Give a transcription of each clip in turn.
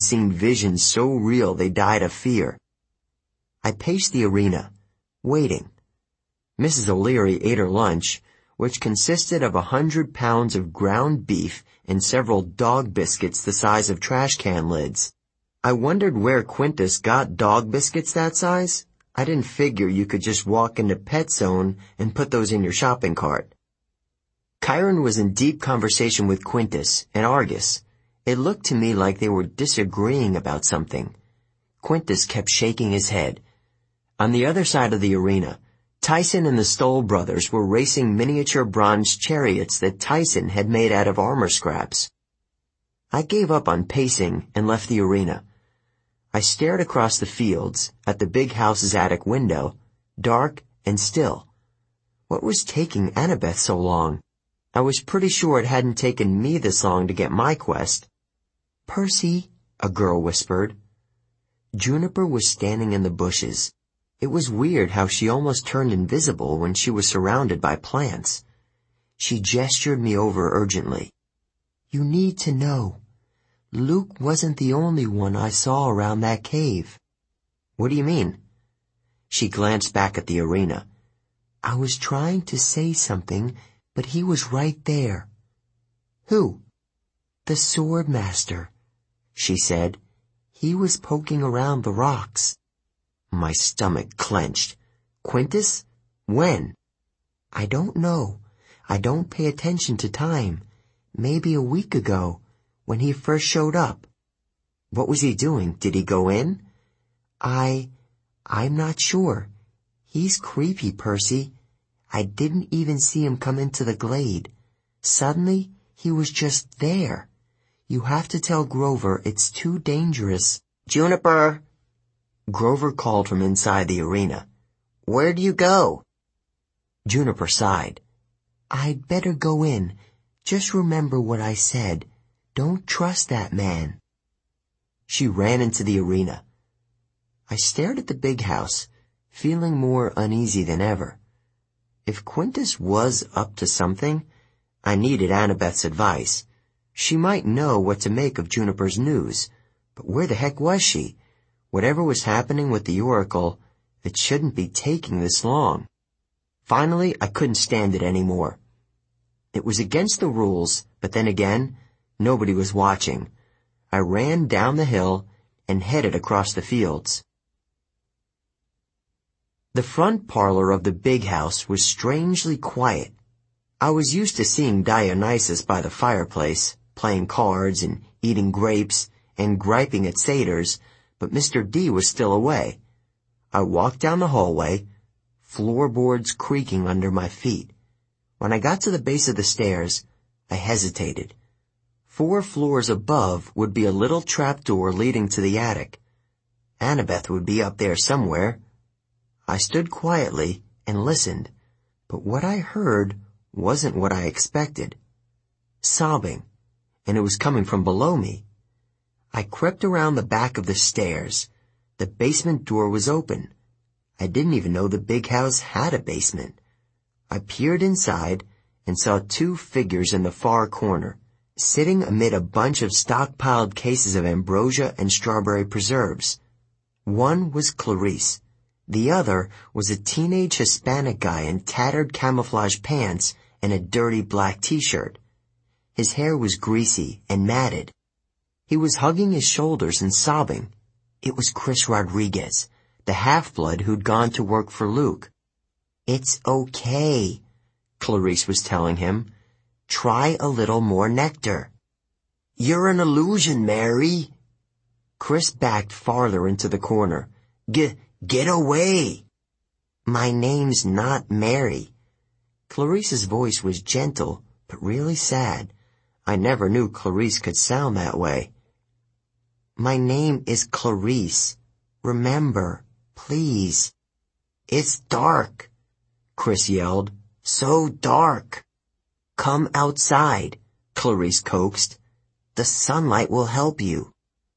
seen visions so real they died of fear. I paced the arena, waiting. Mrs. O'Leary ate her lunch, which consisted of 100 pounds of ground beef and several dog biscuits the size of trash can lids. I wondered where Quintus got dog biscuits that size. I didn't figure you could just walk into Pet Zone and put those in your shopping cart. Chiron was in deep conversation with Quintus and Argus. It looked to me like they were disagreeing about something. Quintus kept shaking his head. On the other side of the arena, Tyson and the Stoll brothers were racing miniature bronze chariots that Tyson had made out of armor scraps. I gave up on pacing and left the arena. I stared across the fields at the big house's attic window, dark and still. What was taking Annabeth so long? I was pretty sure it hadn't taken me this long to get my quest. "Percy," a girl whispered. Juniper was standing in the bushes. It was weird how she almost turned invisible when she was surrounded by plants. She gestured me over urgently. "You need to know. Luke wasn't the only one I saw around that cave." "What do you mean?" She glanced back at the arena. "I was trying to say something, but he was right there." "Who?" "The sword master," she said. "He was poking around the rocks." My stomach clenched. "Quintus? When?" "I don't know. I don't pay attention to time. Maybe a week ago, when he first showed up." "What was he doing? Did he go in?" I'm not sure. He's creepy, Percy. I didn't even see him come into the glade. Suddenly, he was just there. You have to tell Grover it's too dangerous." "Juniper!" Grover called from inside the arena. "Where do you go?" Juniper sighed. "I'd better go in. Just remember what I said. Don't trust that man." She ran into the arena. I stared at the big house, feeling more uneasy than ever. If Quintus was up to something, I needed Annabeth's advice. She might know what to make of Juniper's news, but where the heck was she? Whatever was happening with the Oracle, it shouldn't be taking this long. Finally, I couldn't stand it anymore. It was against the rules, but then again, nobody was watching. I ran down the hill and headed across the fields. The front parlor of the big house was strangely quiet. I was used to seeing Dionysus by the fireplace, playing cards and eating grapes and griping at satyrs, but Mr. D was still away. I walked down the hallway, floorboards creaking under my feet. When I got to the base of the stairs, I hesitated. 4 floors above would be a little trapdoor leading to the attic. Annabeth would be up there somewhere. I stood quietly and listened, but what I heard wasn't what I expected. Sobbing, and it was coming from below me. I crept around the back of the stairs. The basement door was open. I didn't even know the big house had a basement. I peered inside and saw 2 figures in the far corner, sitting amid a bunch of stockpiled cases of ambrosia and strawberry preserves. One was Clarice. The other was a teenage Hispanic guy in tattered camouflage pants and a dirty black t-shirt. His hair was greasy and matted. He was hugging his shoulders and sobbing. It was Chris Rodriguez, the half-blood who'd gone to work for Luke. "It's okay," Clarice was telling him. "Try a little more nectar." "You're an illusion, Mary." Chris backed farther into the corner. Get away." "My name's not Mary." Clarice's voice was gentle, but really sad. I never knew Clarice could sound that way. "My name is Clarice. Remember, please." "It's dark," Chris yelled. "So dark." "Come outside," Clarice coaxed. "The sunlight will help you."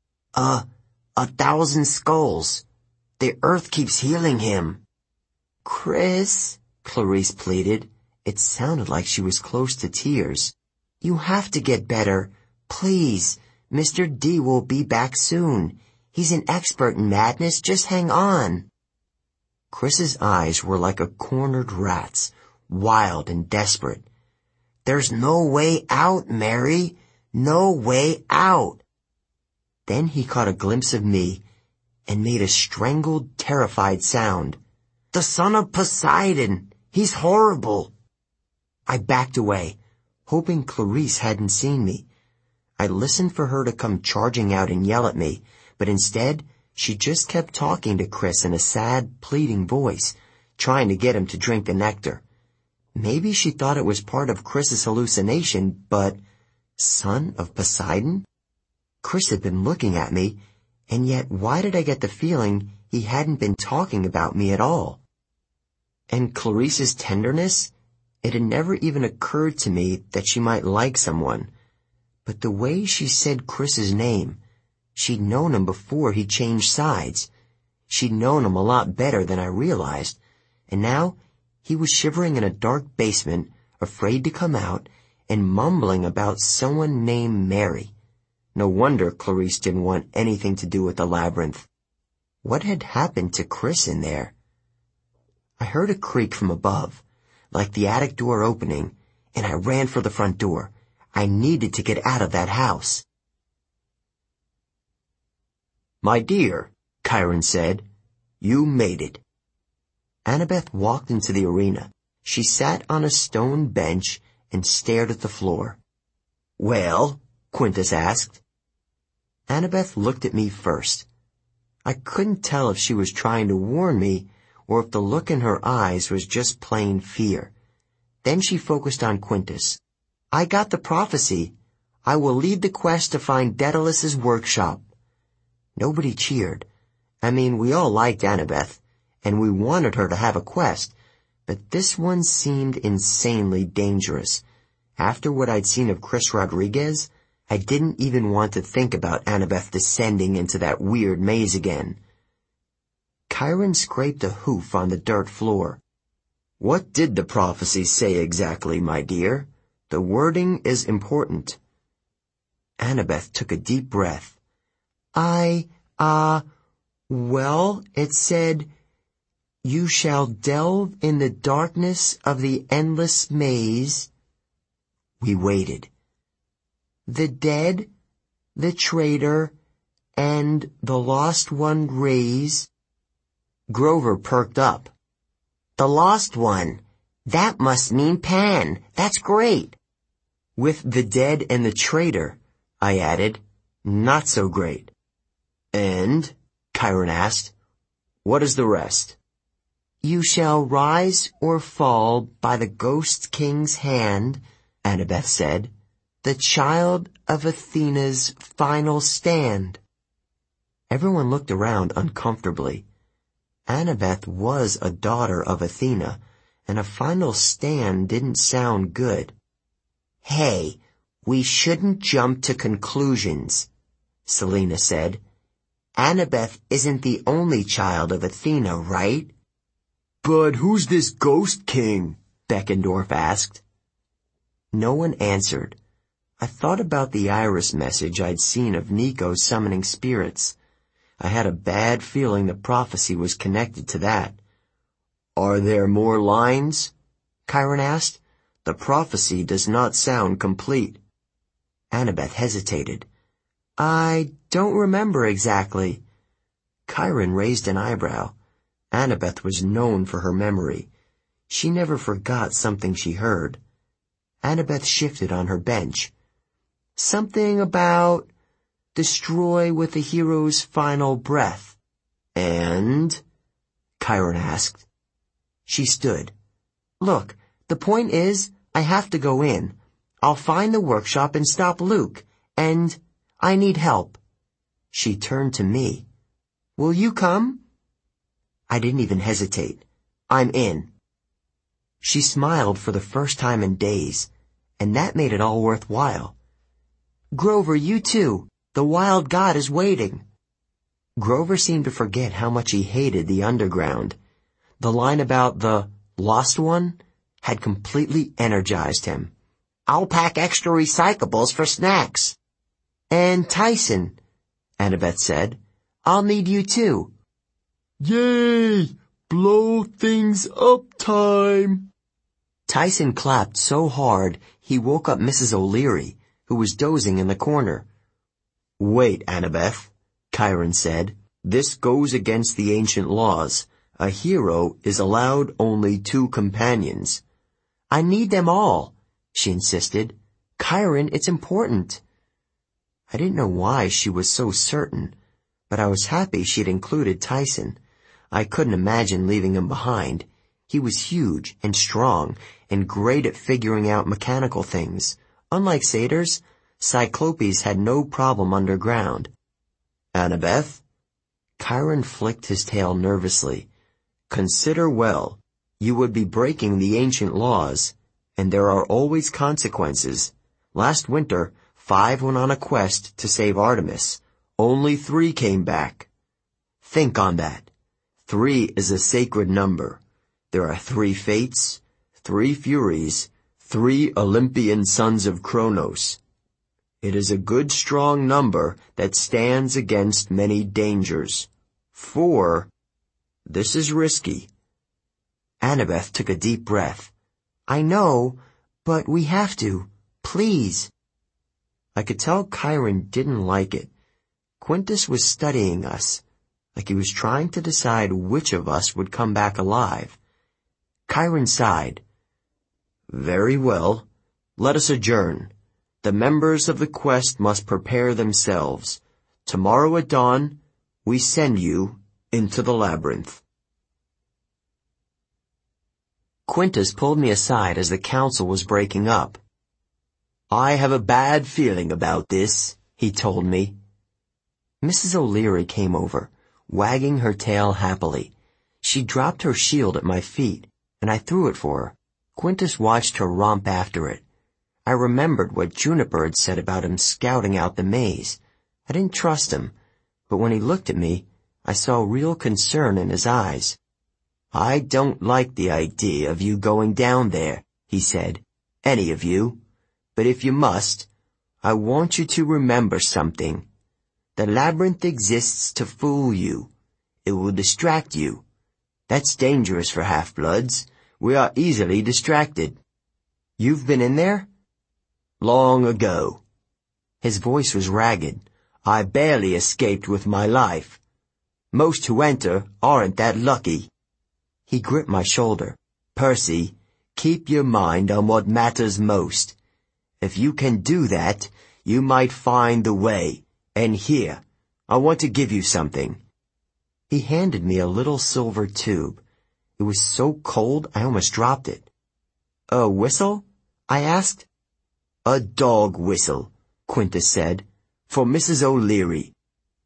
1,000 skulls. The earth keeps healing him." "Chris," Clarice pleaded. It sounded like she was close to tears. "You have to get better. Please, Mr. D will be back soon. He's an expert in madness. Just hang on. Chris's eyes were like a cornered rat's, wild and desperate. There's no way out, Mary. No way out. Then he caught a glimpse of me and made a strangled, terrified sound. The son of Poseidon. He's horrible. I backed away, hoping Clarice hadn't seen me. I listened for her to come charging out and yell at me, but instead, she just kept talking to Chris in a sad, pleading voice, trying to get him to drink the nectar. Maybe she thought it was part of Chris's hallucination, but son of Poseidon? Chris had been looking at me, and yet why did I get the feeling he hadn't been talking about me at all? And Clarice's tenderness? It had never even occurred to me that she might like someone. But the way she said Chris's name, she'd known him before he changed sides. She'd known him a lot better than I realized, and now he was shivering in a dark basement, afraid to come out, and mumbling about someone named Mary. No wonder Clarice didn't want anything to do with the labyrinth. What had happened to Chris in there? I heard a creak from above, like the attic door opening, and I ran for the front door. I needed to get out of that house. My dear, Chiron said, you made it. Annabeth walked into the arena. She sat on a stone bench and stared at the floor. Well? Quintus asked. Annabeth looked at me first. I couldn't tell if she was trying to warn me or if the look in her eyes was just plain fear. Then she focused on Quintus. I got the prophecy. I will lead the quest to find Daedalus's workshop. Nobody cheered. I mean, we all liked Annabeth, and we wanted her to have a quest, but this one seemed insanely dangerous. After what I'd seen of Chris Rodriguez, I didn't even want to think about Annabeth descending into that weird maze again. Chiron scraped a hoof on the dirt floor. What did the prophecy say exactly, my dear? The wording is important. Annabeth took a deep breath. Well, it said, you shall delve in the darkness of the endless maze. We waited. The dead, the traitor, and the lost one raise. Grover perked up. The lost one. That must mean Pan. That's great. With the dead and the traitor, I added. Not so great. And, Chiron asked, what is the rest? You shall rise or fall by the ghost king's hand, Annabeth said, the child of Athena's final stand. Everyone looked around uncomfortably. Annabeth was a daughter of Athena, and a final stand didn't sound good. Hey, we shouldn't jump to conclusions, Selena said. Annabeth isn't the only child of Athena, right? But who's this ghost king? Beckendorf asked. No one answered. I thought about the Iris message I'd seen of Nico summoning spirits. I had a bad feeling the prophecy was connected to that. Are there more lines? Chiron asked. The prophecy does not sound complete. Annabeth hesitated. I don't remember exactly. Chiron raised an eyebrow. Annabeth was known for her memory. She never forgot something she heard. Annabeth shifted on her bench. Something about destroy with the hero's final breath. And? Chiron asked. She stood. Look, the point is, I have to go in. I'll find the workshop and stop Luke, and I need help. She turned to me. Will you come? I didn't even hesitate. I'm in. She smiled for the first time in days, and that made it all worthwhile. Grover, you too. The wild god is waiting. Grover seemed to forget how much he hated the underground. The line about the lost one had completely energized him. I'll pack extra recyclables for snacks. And Tyson, Annabeth said. I'll need you too. Yay! Blow things up time! Tyson clapped so hard he woke up Mrs. O'Leary, who was dozing in the corner. Wait, Annabeth, Chiron said. This goes against the ancient laws. A hero is allowed only 2 companions. I need them all, she insisted. Chiron, it's important. I didn't know why she was so certain, but I was happy she'd included Tyson. I couldn't imagine leaving him behind. He was huge and strong and great at figuring out mechanical things. Unlike satyrs, Cyclopes had no problem underground. Annabeth? Chiron flicked his tail nervously. Consider well. You would be breaking the ancient laws, and there are always consequences. Last winter, 5 went on a quest to save Artemis. Only 3 came back. Think on that. 3 is a sacred number. There are 3 fates, 3 furies, 3 Olympian sons of Kronos. It is a good strong number that stands against many dangers. 4. This is risky. Annabeth took a deep breath. I know, but we have to. Please. I could tell Chiron didn't like it. Quintus was studying us, like he was trying to decide which of us would come back alive. Chiron sighed. Very well. Let us adjourn. The members of the quest must prepare themselves. Tomorrow at dawn, we send you into the labyrinth. Quintus pulled me aside as the council was breaking up. I have a bad feeling about this, he told me. Mrs. O'Leary came over, wagging her tail happily. She dropped her shield at my feet, and I threw it for her. Quintus watched her romp after it. I remembered what Juniper had said about him scouting out the maze. I didn't trust him, but when he looked at me, I saw real concern in his eyes. I don't like the idea of you going down there, he said. Any of you. But if you must, I want you to remember something. The labyrinth exists to fool you. It will distract you. That's dangerous for half-bloods. We are easily distracted. You've been in there? Long ago. His voice was ragged. I barely escaped with my life. Most who enter aren't that lucky. He gripped my shoulder. Percy, keep your mind on what matters most. If you can do that, you might find the way. And here, I want to give you something. He handed me a little silver tube. It was so cold I almost dropped it. A whistle? I asked. A dog whistle, Quintus said, for Mrs. O'Leary.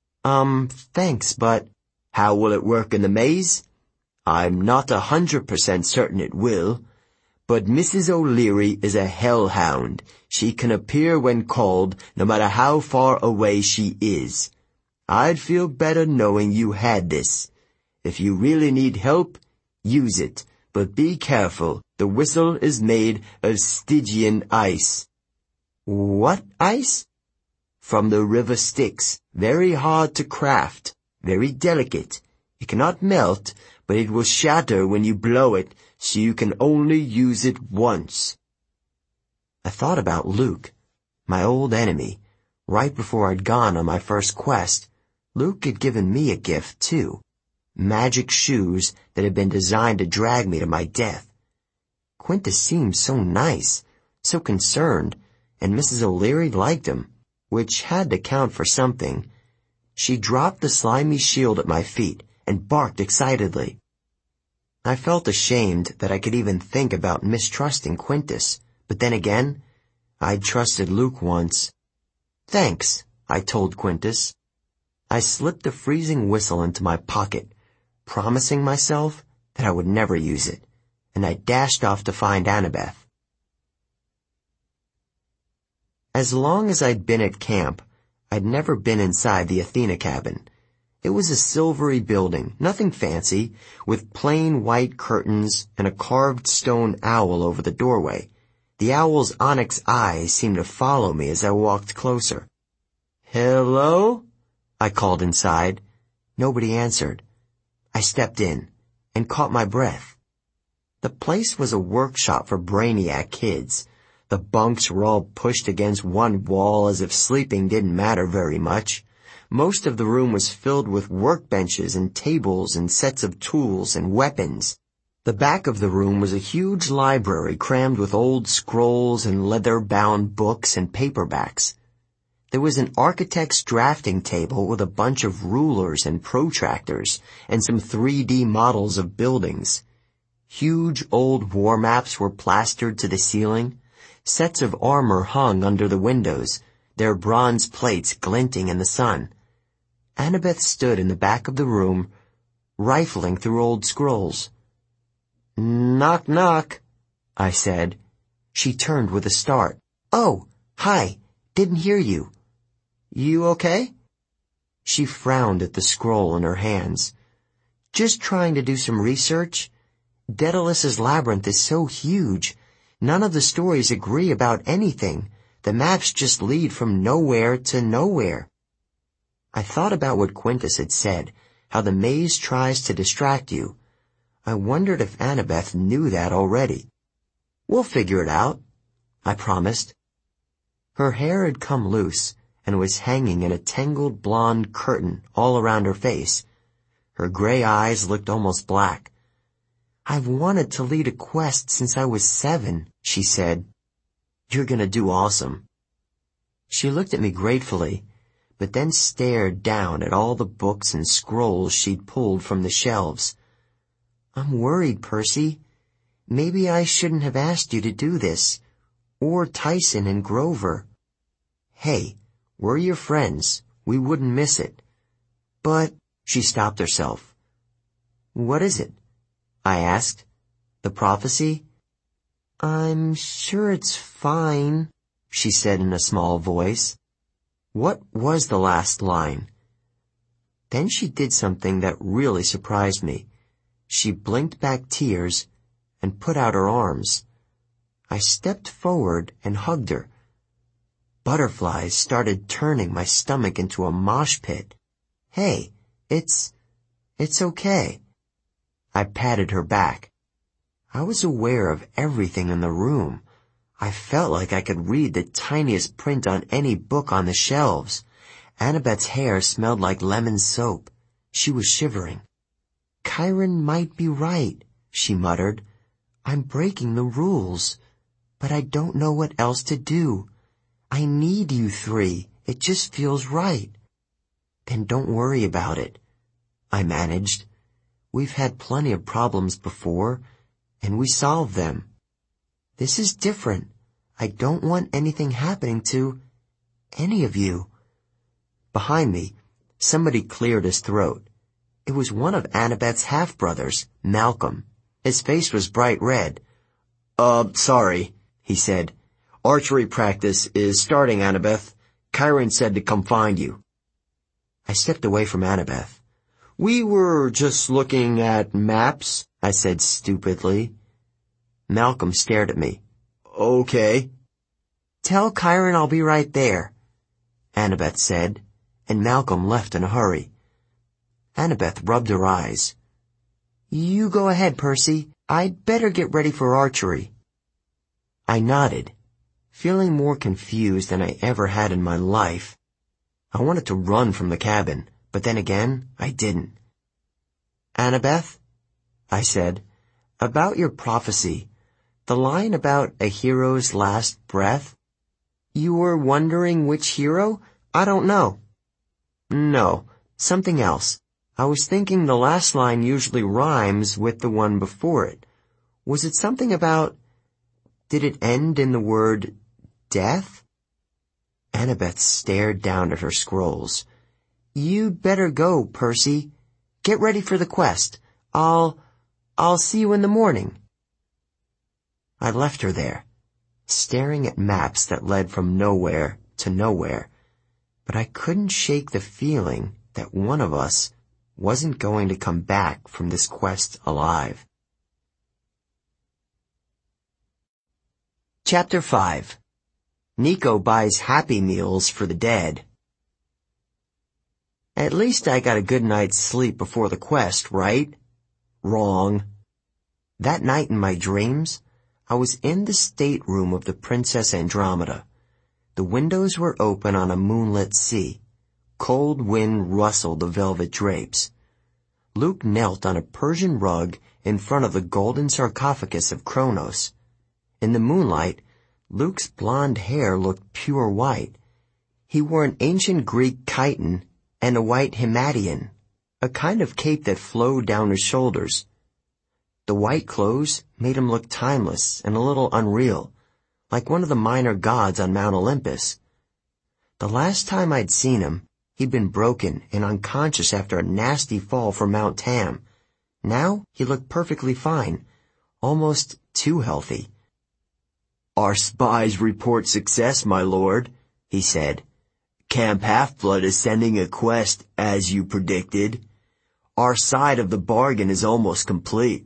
Thanks, but how will it work in the maze? I'm not 100% certain it will, but Mrs. O'Leary is a hellhound. She can appear when called, no matter how far away she is. I'd feel better knowing you had this. If you really need help, use it, but be careful. The whistle is made of Stygian ice. What ice? From the river Styx. Very hard to craft. Very delicate. It cannot melt, but it will shatter when you blow it, so you can only use it once. I thought about Luke, my old enemy. Right before I'd gone on my first quest, Luke had given me a gift, too. Magic shoes that had been designed to drag me to my death. Quintus seemed so nice, so concerned, and Mrs. O'Leary liked him, which had to count for something. She dropped the slimy shield at my feet and barked excitedly. I felt ashamed that I could even think about mistrusting Quintus, but then again, I'd trusted Luke once. Thanks, I told Quintus. I slipped the freezing whistle into my pocket, promising myself that I would never use it, and I dashed off to find Annabeth. As long as I'd been at camp, I'd never been inside the Athena cabin. It was a silvery building, nothing fancy, with plain white curtains and a carved stone owl over the doorway. The owl's onyx eyes seemed to follow me as I walked closer. Hello? I called inside. Nobody answered. I stepped in and caught my breath. The place was a workshop for brainiac kids. The bunks were all pushed against one wall as if sleeping didn't matter very much. Most of the room was filled with workbenches and tables and sets of tools and weapons. The back of the room was a huge library crammed with old scrolls and leather-bound books and paperbacks. There was an architect's drafting table with a bunch of rulers and protractors and some 3D models of buildings. Huge old war maps were plastered to the ceiling. Sets of armor hung under the windows, their bronze plates glinting in the sun. Annabeth stood in the back of the room, rifling through old scrolls. "Knock, knock," I said. She turned with a start. "Oh, hi, didn't hear you. You okay?" She frowned at the scroll in her hands. "Just trying to do some research. Daedalus's labyrinth is so huge. None of the stories agree about anything. The maps just lead from nowhere to nowhere." I thought about what Quintus had said, how the maze tries to distract you. I wondered if Annabeth knew that already. "We'll figure it out," I promised. Her hair had come loose and was hanging in a tangled blonde curtain all around her face. Her gray eyes looked almost black. "I've wanted to lead a quest since I was 7, she said. "You're gonna do awesome." She looked at me gratefully, but then stared down at all the books and scrolls she'd pulled from the shelves. "I'm worried, Percy. Maybe I shouldn't have asked you to do this. Or Tyson and Grover." "Hey, we're your friends. We wouldn't miss it." "But—" She stopped herself. "What is it?" I asked. "The prophecy?" "I'm sure it's fine," she said in a small voice. What was the last line? Then she did something that really surprised me. She blinked back tears and put out her arms. I stepped forward and hugged her. Butterflies started turning my stomach into a mosh pit. "Hey, it's okay." I patted her back. I was aware of everything in the room. I felt like I could read the tiniest print on any book on the shelves. Annabeth's hair smelled like lemon soap. She was shivering. "Chiron might be right," she muttered. "I'm breaking the rules, but I don't know what else to do. I need you 3. It just feels right." "Then don't worry about it," I managed. "We've had plenty of problems before, and we solved them. This is different. I don't want anything happening to any of you." Behind me, somebody cleared his throat. It was one of Annabeth's half-brothers, Malcolm. His face was bright red. Sorry," he said. "Archery practice is starting, Annabeth. Chiron said to come find you." I stepped away from Annabeth. "We were just looking at maps," I said stupidly. Malcolm stared at me. "Okay." "Tell Chiron I'll be right there," Annabeth said, and Malcolm left in a hurry. Annabeth rubbed her eyes. "You go ahead, Percy. I'd better get ready for archery." I nodded, feeling more confused than I ever had in my life. I wanted to run from the cabin, but then again, I didn't. "Annabeth," I said, "about your prophecy, the line about a hero's last breath, you were wondering which hero? I don't know." "No, something else. I was thinking the last line usually rhymes with the one before it. Was it something about, did it end in the word death?" Annabeth stared down at her scrolls. "You'd better go, Percy. Get ready for the quest. I'll see you in the morning." I left her there, staring at maps that led from nowhere to nowhere, but I couldn't shake the feeling that one of us wasn't going to come back from this quest alive. Chapter 5. Nico buys Happy Meals for the dead. At least I got a good night's sleep before the quest, right? Wrong. That night in my dreams, I was in the stateroom of the Princess Andromeda. The windows were open on a moonlit sea. Cold wind rustled the velvet drapes. Luke knelt on a Persian rug in front of the golden sarcophagus of Kronos. In the moonlight, Luke's blonde hair looked pure white. He wore an ancient Greek chiton and a white himation, a kind of cape that flowed down his shoulders. The white clothes made him look timeless and a little unreal, like one of the minor gods on Mount Olympus. The last time I'd seen him, he'd been broken and unconscious after a nasty fall from Mount Tam. Now he looked perfectly fine, almost too healthy. "Our spies report success, my lord," he said. "Camp Half-Blood is sending a quest, as you predicted. Our side of the bargain is almost complete."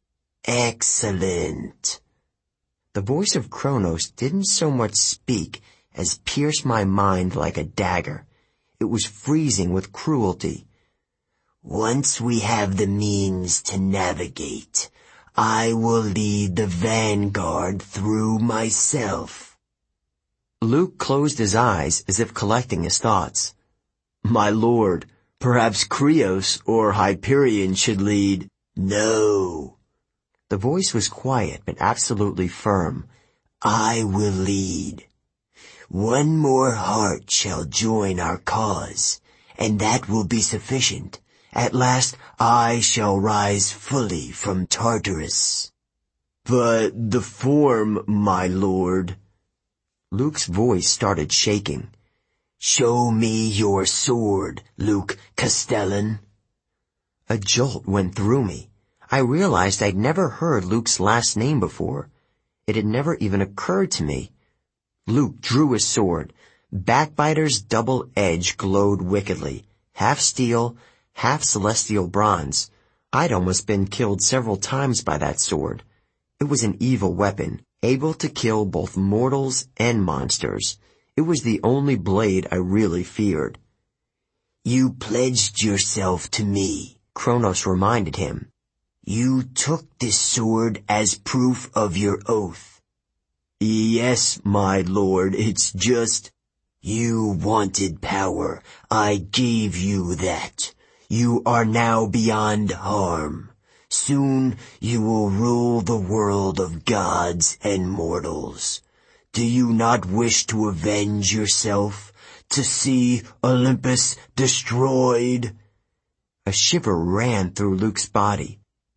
"Excellent." The voice of Kronos didn't so much speak as pierce my mind like a dagger. It was freezing with cruelty. "Once we have the means to navigate, I will lead the vanguard through myself." Luke closed his eyes as if collecting his thoughts. "My lord, perhaps Krios or Hyperion should lead." "No." The voice was quiet but absolutely firm. "I will lead. One more heart shall join our cause, and that will be sufficient. At last I shall rise fully from Tartarus." "But the form, my lord." Luke's voice started shaking. "Show me your sword, Luke Castellan." A jolt went through me. I realized I'd never heard Luke's last name before. It had never even occurred to me. Luke drew his sword. Backbiter's double edge glowed wickedly, half steel, half celestial bronze. I'd almost been killed several times by that sword. It was an evil weapon, able to kill both mortals and monsters. It was the only blade I really feared. "You pledged yourself to me," Kronos reminded him. "You took this sword as proof of your oath." "Yes, my lord, it's just—" "You wanted power. I gave you that. You are now beyond harm. Soon you will rule the world of gods and mortals. Do you not wish to avenge yourself, to see Olympus destroyed?" A shiver ran through Luke's body.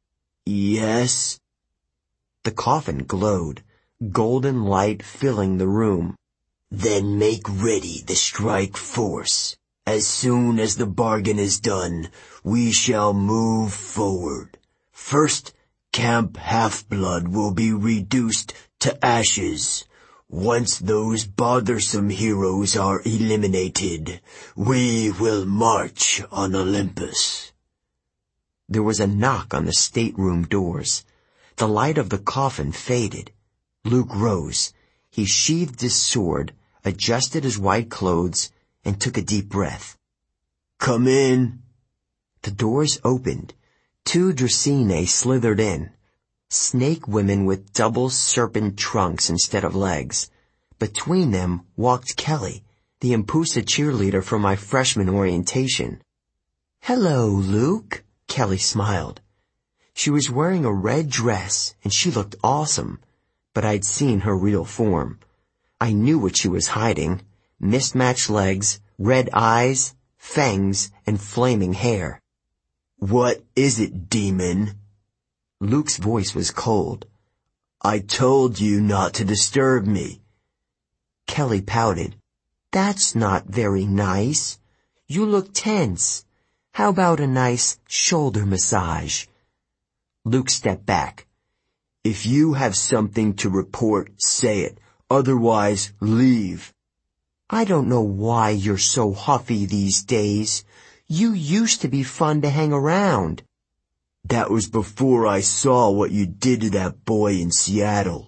"Yes." The coffin glowed, golden light filling the room. "Then make ready the strike force. As soon as the bargain is done, we shall move forward. First, Camp Half-Blood will be reduced to ashes. Once those bothersome heroes are eliminated, we will march on Olympus." There was a knock on the stateroom doors. The light of the coffin faded. Luke rose. He sheathed his sword, adjusted his white clothes, and took a deep breath. "Come in." The doors opened. 2 Dracinae slithered in. Snake women with double serpent trunks instead of legs. Between them walked Kelly, the Impusa cheerleader from my freshman orientation. "Hello, Luke," Kelly smiled. She was wearing a red dress, and she looked awesome, but I'd seen her real form. I knew what she was hiding: mismatched legs, red eyes, fangs, and flaming hair. "What is it, demon?" Luke's voice was cold. "I told you not to disturb me." Kelly pouted. "That's not very nice. You look tense. How about a nice shoulder massage?" Luke stepped back. "If you have something to report, say it. Otherwise, leave." "I don't know why you're so huffy these days. You used to be fun to hang around." "That was before I saw what you did to that boy in Seattle."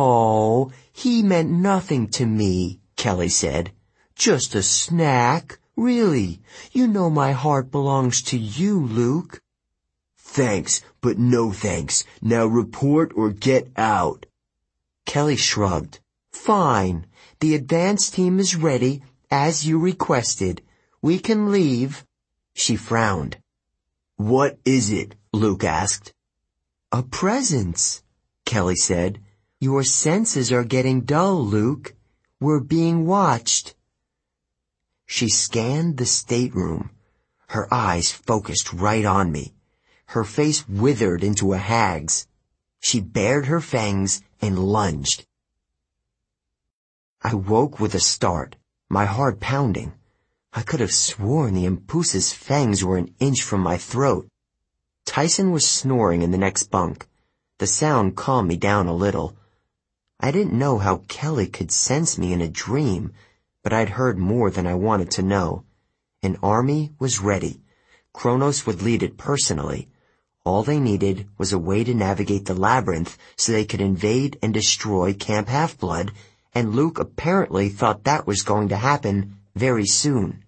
"Oh, he meant nothing to me," Kelly said. "Just a snack. Really, you know my heart belongs to you, Luke. Thanks, but no thanks. Now report or get out. Kelly shrugged. Fine. The advance team is ready, as you requested. We can leave. She frowned. What is it? Luke asked. A presence, Kelly said. Your senses are getting dull, Luke. We're being watched. She scanned the stateroom. Her eyes focused right on me. Her face withered into a hag's. She bared her fangs and lunged. I woke with a start, my heart pounding. I could have sworn the Impoose's fangs were an inch from my throat. Tyson was snoring in the next bunk. The sound calmed me down a little. I didn't know how Kelly could sense me in a dream, but I'd heard more than I wanted to know. An army was ready. Kronos would lead it personally. All they needed was a way to navigate the labyrinth so they could invade and destroy Camp Half-Blood, and Luke apparently thought that was going to happen very soon.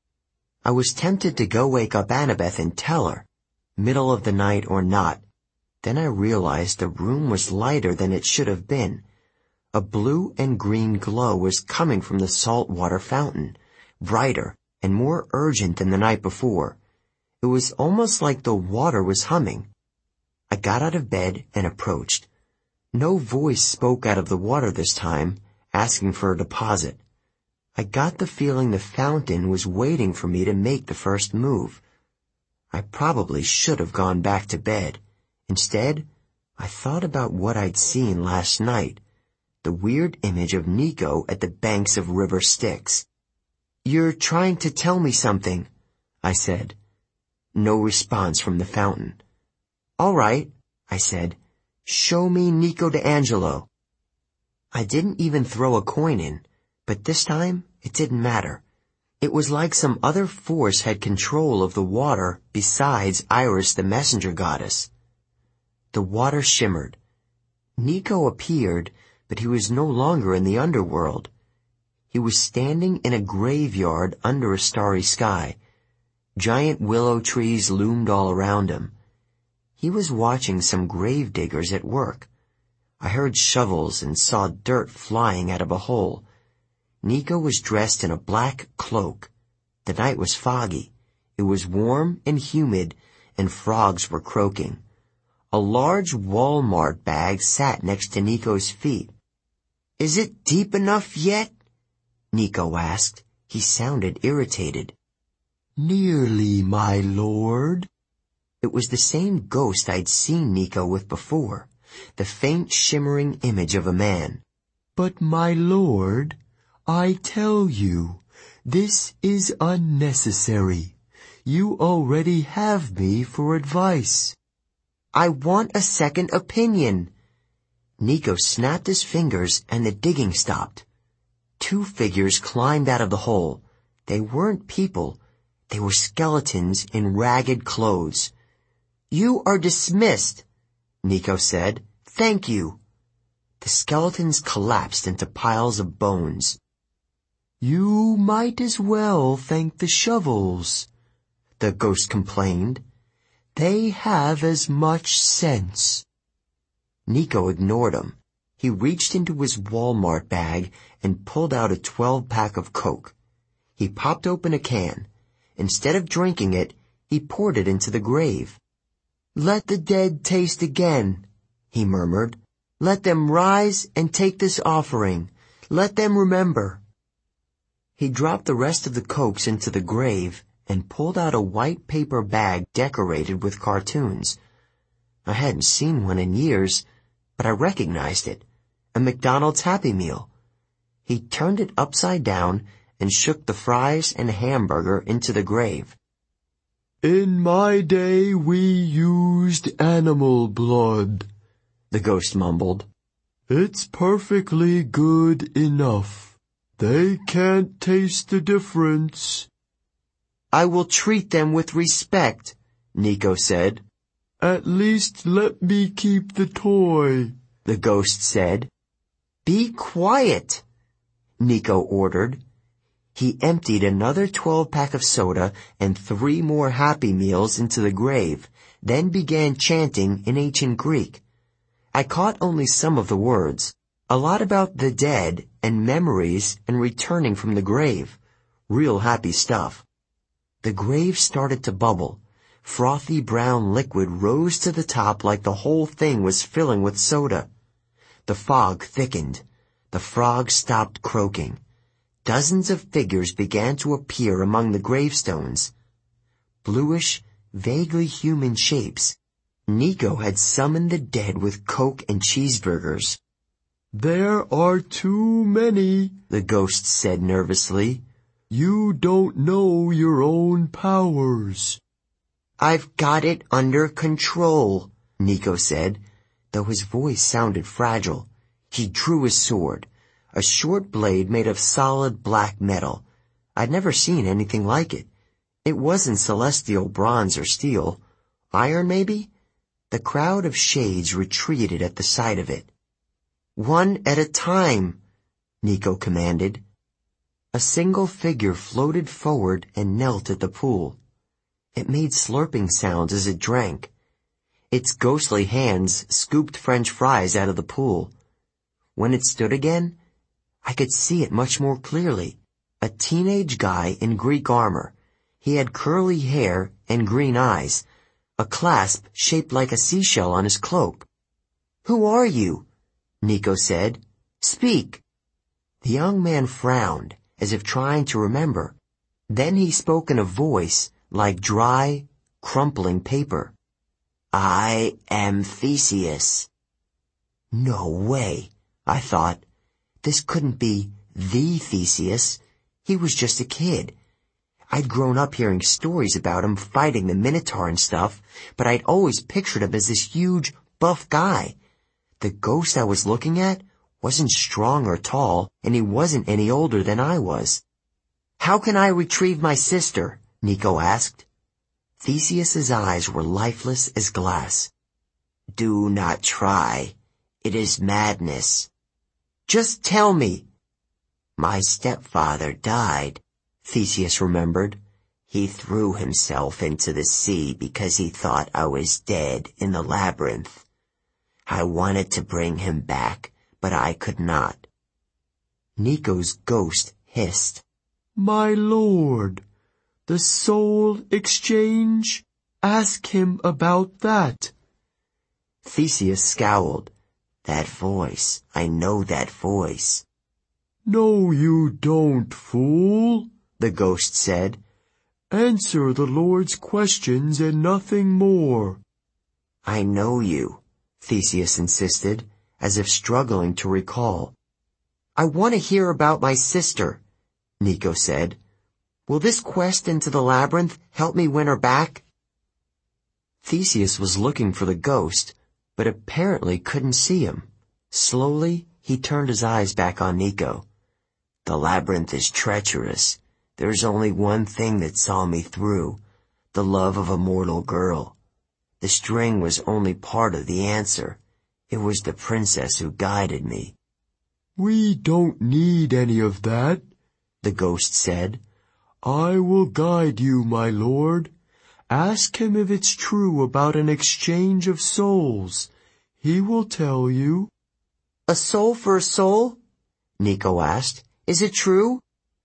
I was tempted to go wake up Annabeth and tell her, middle of the night or not. Then I realized the room was lighter than it should have been. A blue and green glow was coming from the saltwater fountain, brighter and more urgent than the night before. It was almost like the water was humming. I got out of bed and approached. No voice spoke out of the water this time, asking for a deposit. I got the feeling the fountain was waiting for me to make the first move. I probably should have gone back to bed. Instead, I thought about what I'd seen last night, the weird image of Nico at the banks of River Styx. You're trying to tell me something, I said. No response from the fountain. All right, I said. Show me Nico D'Angelo. I didn't even throw a coin in, but this time it didn't matter. It was like some other force had control of the water besides Iris the messenger goddess. The water shimmered. Nico appeared, but he was no longer in the underworld. He was standing in a graveyard under a starry sky. Giant willow trees loomed all around him. He was watching some grave diggers at work. I heard shovels and saw dirt flying out of a hole. Nico was dressed in a black cloak. The night was foggy. It was warm and humid, and frogs were croaking. A large Walmart bag sat next to Nico's feet. Is it deep enough yet? Nico asked. He sounded irritated. Nearly, my lord. It was the same ghost I'd seen Nico with before, the faint shimmering image of a man. But my lord, I tell you, this is unnecessary. You already have me for advice. I want a second opinion. Nico snapped his fingers and the digging stopped. Two figures climbed out of the hole. They weren't people. They were skeletons in ragged clothes. You are dismissed, Nico said. Thank you. The skeletons collapsed into piles of bones. You might as well thank the shovels, the ghost complained. They have as much sense. Nico ignored him. He reached into his Walmart bag and pulled out a 12-pack of Coke. He popped open a can. Instead of drinking it, he poured it into the grave. Let the dead taste again, he murmured. Let them rise and take this offering. Let them remember. He dropped the rest of the Cokes into the grave and pulled out a white paper bag decorated with cartoons. I hadn't seen one in years, but I recognized it. A McDonald's Happy Meal. He turned it upside down and shook the fries and hamburger into the grave. In my day we used animal blood, the ghost mumbled. It's perfectly good enough. They can't taste the difference. I will treat them with respect, Nico said. At least let me keep the toy, the ghost said. Be quiet, Nico ordered. He emptied another 12-pack of soda and 3 more Happy Meals into the grave, then began chanting in ancient Greek. I caught only some of the words, a lot about the dead and memories and returning from the grave. Real happy stuff. The grave started to bubble. Frothy brown liquid rose to the top like the whole thing was filling with soda. The fog thickened. The frogs stopped croaking. Dozens of figures began to appear among the gravestones. Bluish, vaguely human shapes. Nico had summoned the dead with Coke and cheeseburgers. "There are too many," the ghost said nervously. "You don't know your own powers." "I've got it under control," Nico said, though his voice sounded fragile. He drew his sword, a short blade made of solid black metal. I'd never seen anything like it. It wasn't celestial bronze or steel. Iron, maybe? The crowd of shades retreated at the sight of it. "One at a time," Nico commanded. A single figure floated forward and knelt at the pool. It made slurping sounds as it drank. Its ghostly hands scooped French fries out of the pool. When it stood again, I could see it much more clearly. A teenage guy in Greek armor. He had curly hair and green eyes, a clasp shaped like a seashell on his cloak. "Who are you?" Nico said. "Speak." The young man frowned, as if trying to remember. Then he spoke in a voice like dry, crumpling paper. "I am Theseus." No way, I thought. This couldn't be the Theseus. He was just a kid. I'd grown up hearing stories about him fighting the Minotaur and stuff, but I'd always pictured him as this huge, buff guy. The ghost I was looking at wasn't strong or tall, and he wasn't any older than I was. "How can I retrieve my sister?" Nico asked. Theseus's eyes were lifeless as glass. "Do not try. It is madness." "Just tell me." "My stepfather died," Theseus remembered. "He threw himself into the sea because he thought I was dead in the labyrinth. I wanted to bring him back, but I could not." Nico's ghost hissed. "My lord, the soul exchange? Ask him about that." Theseus scowled. "That voice, I know that voice." "No, you don't, fool," the ghost said. "Answer the Lord's questions and nothing more." "I know you," Theseus insisted, as if struggling to recall. "I want to hear about my sister," Nico said. "Will this quest into the labyrinth help me win her back?" Theseus was looking for the ghost, but apparently couldn't see him. Slowly, he turned his eyes back on Nico. "The labyrinth is treacherous. There's only one thing that saw me through, the love of a mortal girl. The string was only part of the answer. It was the princess who guided me." "We don't need any of that," the ghost said. "I will guide you, my lord. Ask him if it's true about an exchange of souls. He will tell you." "A soul for a soul?" Nico asked. "Is it true?"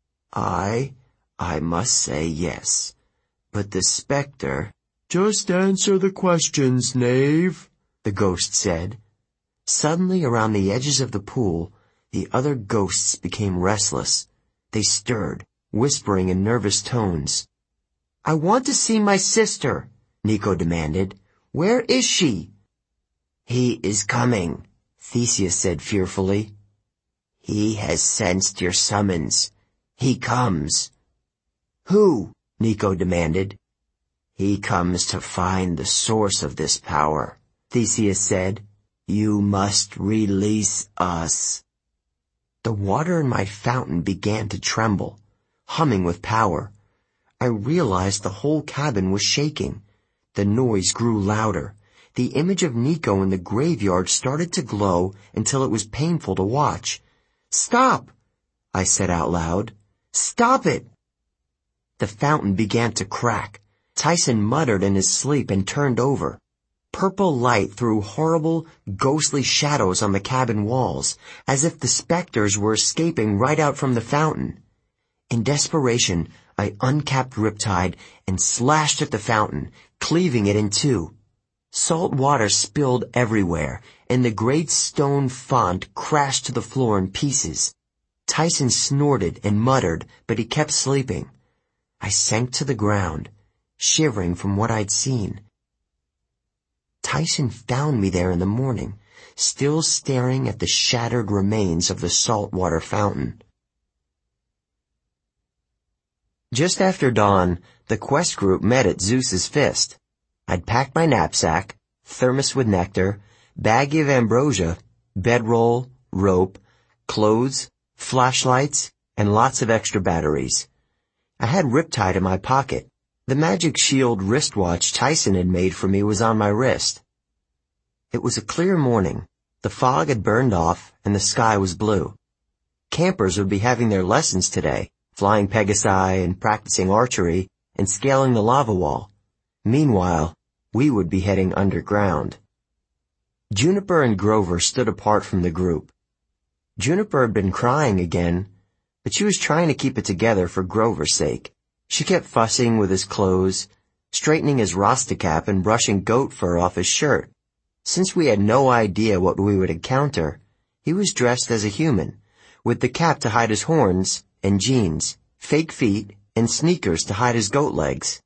I must say yes. But the specter—" "Just answer the questions, knave," the ghost said. Suddenly, around the edges of the pool, the other ghosts became restless. They stirred, whispering in nervous tones. "I want to see my sister," Nico demanded. "Where is she?" "He is coming," Theseus said fearfully. "He has sensed your summons. He comes." "Who?" Nico demanded. "He comes to find the source of this power," Theseus said. "You must release us." The water in my fountain began to tremble, humming with power. I realized the whole cabin was shaking. The noise grew louder. The image of Nico in the graveyard started to glow until it was painful to watch. "Stop!" I said out loud. Stop it!" The fountain began to crack. Tyson muttered in his sleep and turned over. Purple light threw horrible, ghostly shadows on the cabin walls, as if the specters were escaping right out from the fountain. In desperation, I uncapped Riptide and slashed at the fountain, cleaving it in two. Salt water spilled everywhere, and the great stone font crashed to the floor in pieces. Tyson snorted and muttered, but he kept sleeping. I sank to the ground, shivering from what I'd seen. Tyson found me there in the morning, still staring at the shattered remains of the saltwater fountain. Just after dawn, the quest group met at Zeus's Fist. I'd packed my knapsack, thermos with nectar, baggie of ambrosia, bedroll, rope, clothes, flashlights, and lots of extra batteries. I had Riptide in my pocket. The magic shield wristwatch Tyson had made for me was on my wrist. It was a clear morning. The fog had burned off, and the sky was blue. Campers would be having their lessons today, flying Pegasi and practicing archery and scaling the lava wall. Meanwhile, we would be heading underground. Juniper and Grover stood apart from the group. Juniper had been crying again, but she was trying to keep it together for Grover's sake. She kept fussing with his clothes, straightening his Rasta cap and brushing goat fur off his shirt. Since we had no idea what we would encounter, he was dressed as a human, with the cap to hide his horns, and jeans, fake feet, and sneakers to hide his goat legs.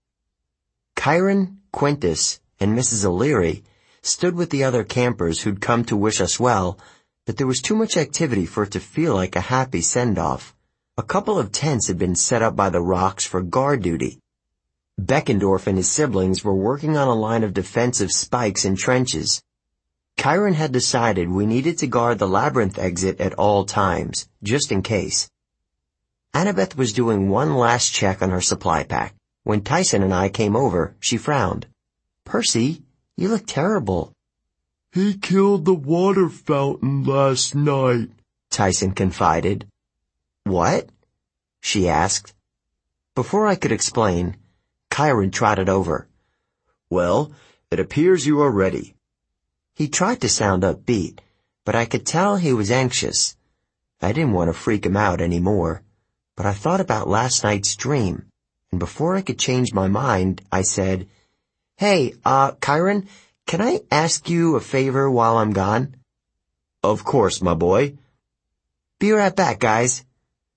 Chiron, Quintus, and Mrs. O'Leary stood with the other campers who'd come to wish us well, but there was too much activity for it to feel like a happy send-off. A couple of tents had been set up by the rocks for guard duty. Beckendorf and his siblings were working on a line of defensive spikes and trenches. Chiron had decided we needed to guard the labyrinth exit at all times, just in case. Annabeth was doing one last check on her supply pack. When Tyson and I came over, she frowned. "Percy, you look terrible." "He killed the water fountain last night," Tyson confided. "What?" she asked. Before I could explain, Chiron trotted over. "Well, it appears you are ready." He tried to sound upbeat, but I could tell he was anxious. I didn't want to freak him out any more, but I thought about last night's dream, and before I could change my mind, I said, "Hey, Chiron, can I ask you a favor while I'm gone?" "Of course, my boy." "Be right back, guys."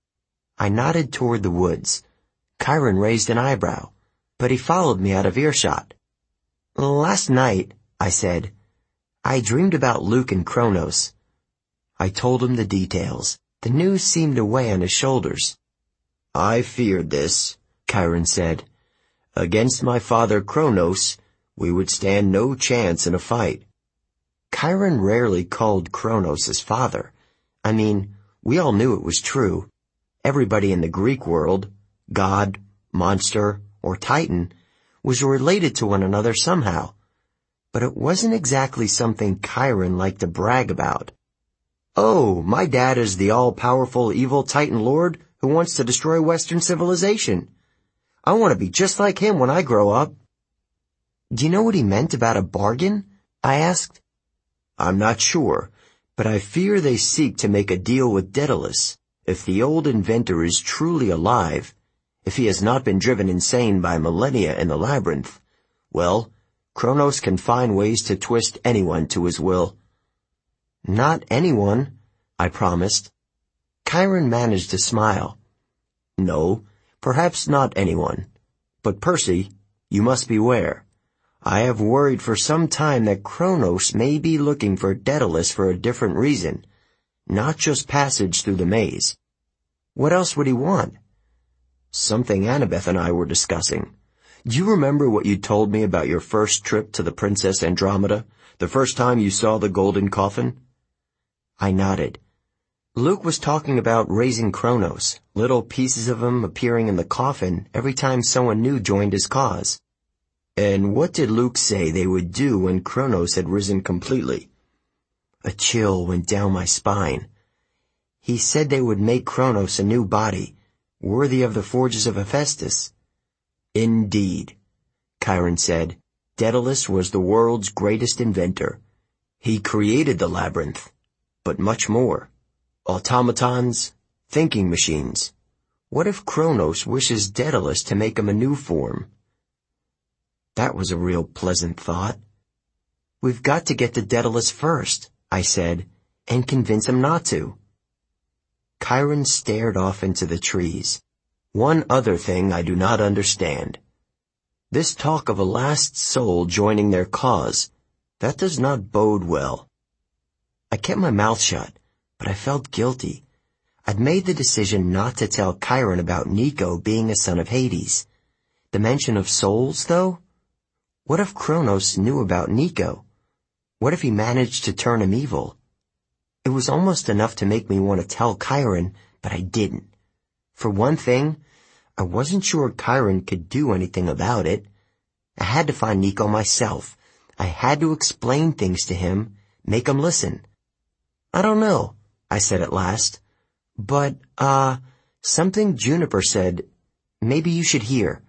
I nodded toward the woods. Chiron raised an eyebrow, but he followed me out of earshot. "Last night," I said, "I dreamed about Luke and Kronos." I told him the details. The news seemed to weigh on his shoulders. "I feared this," Chiron said. "Against my father Kronos, we would stand no chance in a fight." Chiron rarely called Kronos his father. I mean, we all knew it was true. Everybody in the Greek world, god, monster, or titan, was related to one another somehow. But it wasn't exactly something Chiron liked to brag about. "Oh, my dad is the all-powerful evil titan lord who wants to destroy Western civilization. I want to be just like him when I grow up." "Do you know what he meant about a bargain?" I asked. "I'm not sure, but I fear they seek to make a deal with Daedalus. If the old inventor is truly alive, if he has not been driven insane by millennia in the labyrinth, well, Kronos can find ways to twist anyone to his will." "Not anyone," I promised. Chiron managed to smile. "No, perhaps not anyone. But Percy, you must beware. I have worried for some time that Kronos may be looking for Daedalus for a different reason, not just passage through the maze." "What else would he want?" "Something Annabeth and I were discussing. Do you remember what you told me about your first trip to the Princess Andromeda, the first time you saw the golden coffin?" I nodded. Luke was talking about raising Kronos, little pieces of him appearing in the coffin every time someone new joined his cause. "And what did Luke say they would do when Kronos had risen completely?" A chill went down my spine. He said they would make Kronos a new body, worthy of the forges of Hephaestus. Indeed, Chiron said. Daedalus was the world's greatest inventor. He created the labyrinth, but much more. Automatons, thinking machines. What if Kronos wishes Daedalus to make him a new form? That was a real pleasant thought. We've got to get to Daedalus first, I said, and convince him not to. Chiron stared off into the trees. One other thing I do not understand. This talk of a last soul joining their cause, that does not bode well. I kept my mouth shut, but I felt guilty. I'd made the decision not to tell Chiron about Nico being a son of Hades. The mention of souls, though? What if Kronos knew about Nico? What if he managed to turn him evil? It was almost enough to make me want to tell Chiron, but I didn't. For one thing, I wasn't sure Chiron could do anything about it. I had to find Nico myself. I had to explain things to him, make him listen. I don't know, I said at last. But, something Juniper said, maybe you should hear.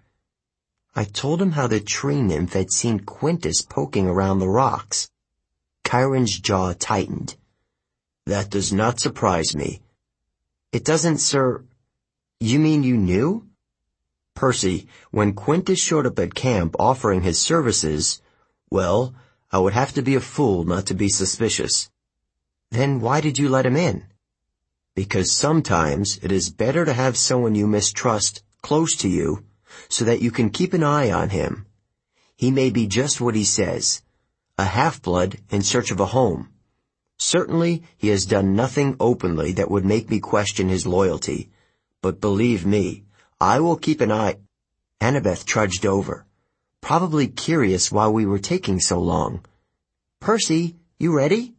I told him how the tree nymph had seen Quintus poking around the rocks. Chiron's jaw tightened. That does not surprise me. It doesn't, sir. You mean you knew? Percy, when Quintus showed up at camp offering his services, well, I would have to be a fool not to be suspicious. Then why did you let him in? Because sometimes it is better to have someone you mistrust close to you so that you can keep an eye on him. He may be just what he says, a half-blood in search of a home. Certainly, he has done nothing openly that would make me question his loyalty. But believe me, I will keep an eye. Annabeth trudged over, probably curious why we were taking so long. Percy, you ready?